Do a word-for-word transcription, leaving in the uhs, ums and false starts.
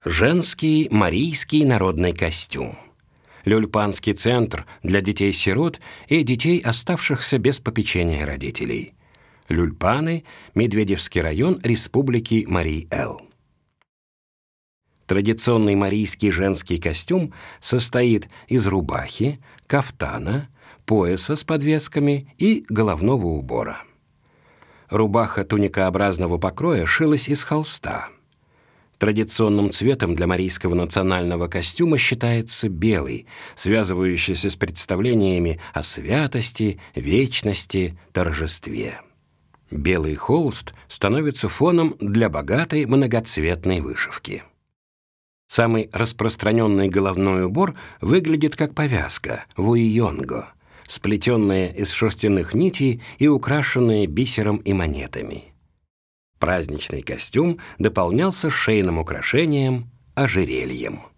Женский марийский народный костюм. Люльпанский центр для детей-сирот и детей, оставшихся без попечения родителей. Люльпаны, Медведевский район Республики Марий-Эл. Традиционный марийский женский костюм состоит из рубахи, кафтана, пояса с подвесками и головного убора. Рубаха туникообразного покроя шилась из холста. Традиционным цветом для марийского национального костюма считается белый, связывающийся с представлениями о святости, вечности, торжестве. Белый холст становится фоном для богатой многоцветной вышивки. Самый распространенный головной убор выглядит как повязка – вуйонго, сплетенная из шерстяных нитей и украшенная бисером и монетами. Праздничный костюм дополнялся шейным украшением – ожерельем.